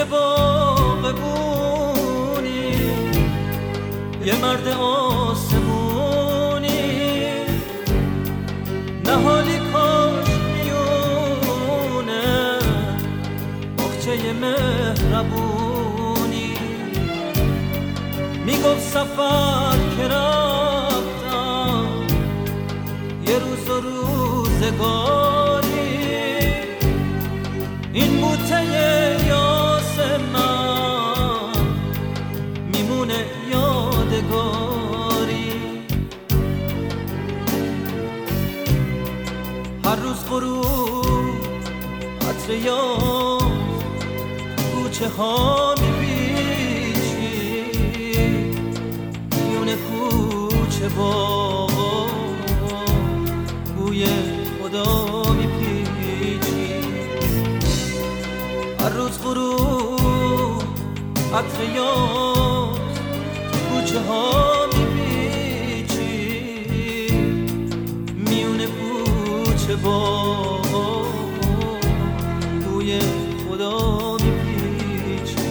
کوچه باغبونی، یه مرد آسمونی، نهالی کاش میونه بخچه مهربونی. میگفت سفر که رفتم یه روز و روزگاری، این بوته یاس من میمونه یادگاری. هر روز غروب عطر یاس کوچه ها میپیچی، میونه کوچه باغا بوی خدا میپیچی. هر روز غروب عطر یاس کوچه ها میپیچی، میونه کوچه باغا بوی خدا میپیچی.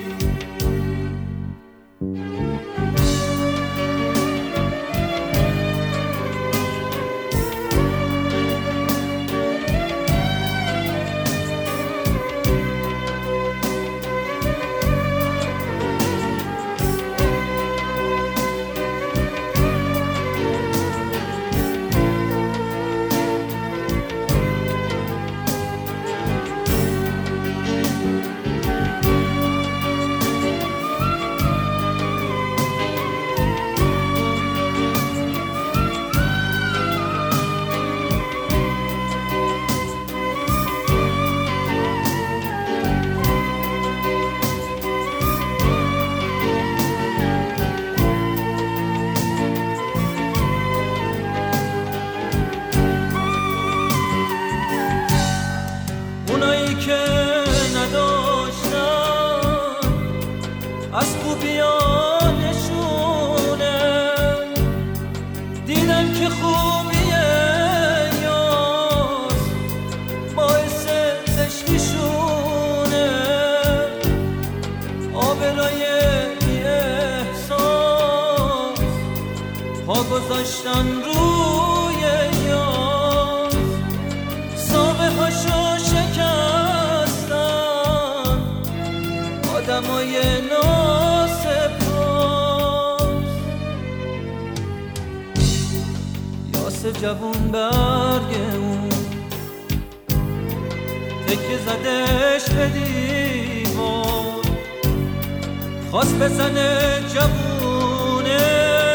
اونایی که نداشتن از خوبیانشونه، دیدن که خوبیه یاس باعث زشتیشونه. آبرای بی احساس پا گذاشتن روی یاس، ساقه هاشو شکستن آدمای ناسپاس. یاس جوون برگ اون تکه زدش به دیوار، خواست بزنه جوونه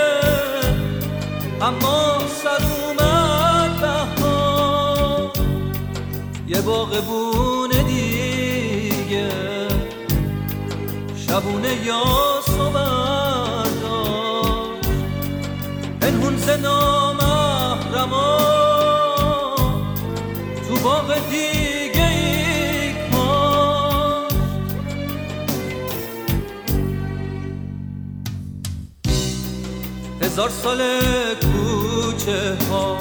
اما سر اومد بهار. یه باغبونه دیگه شبونه یاسو برداشت، پنهون ز نامحرما تو باغ دیگه ای کاشت. 1000 سال کوچه ها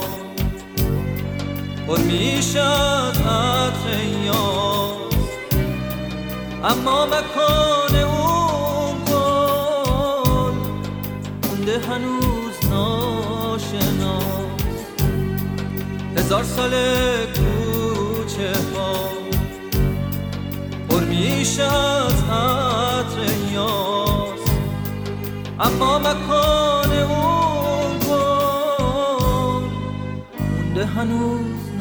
پر میشه از عطر یاس، اما مکان اون گل مونده هنوز ناشناس. 1000 سال کوچه ها پر میشه از عطر یاس، اما مکان اون گل مونده هنوز